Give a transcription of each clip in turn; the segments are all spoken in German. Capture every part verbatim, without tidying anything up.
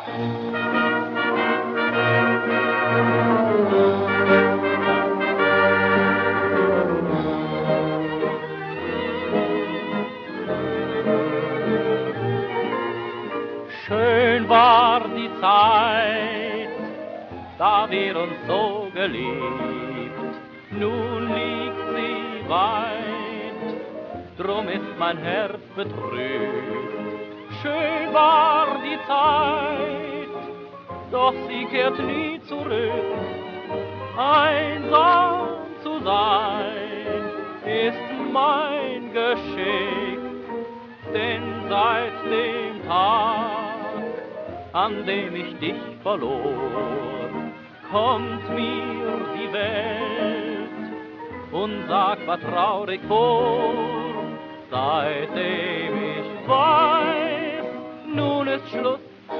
Schön war die Zeit, da wir uns so geliebt, nun liegt sie weit, drum ist mein Herz betrübt. Schön war die Zeit, doch sie kehrt nie zurück. Einsam zu sein, ist mein Geschick, denn seit dem Tag, an dem ich dich verlor, kommt mir die Welt und sagt, war traurig vor. Seitdem ich weiß, nun ist Schluss,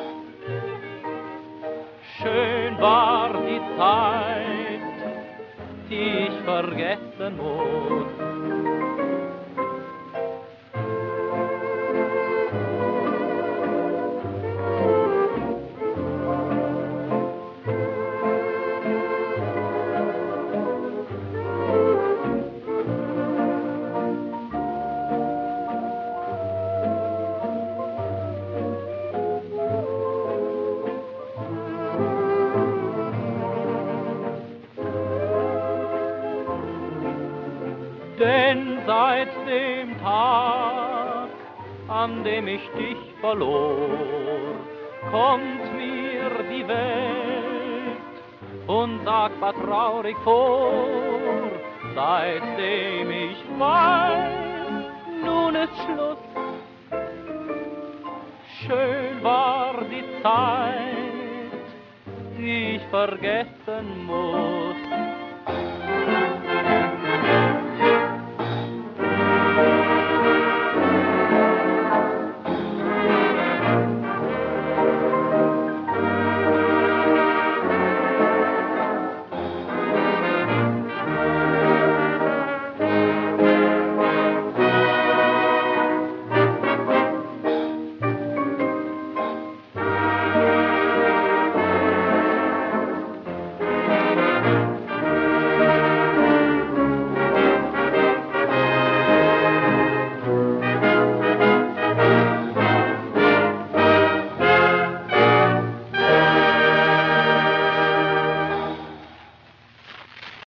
schön war die Zeit, die ich vergessen muss. Denn seit dem Tag, an dem ich dich verlor, kommt mir die Welt und sagt, war traurig vor. Seitdem ich weiß, nun ist Schluss, schön war die Zeit, die ich vergessen muss.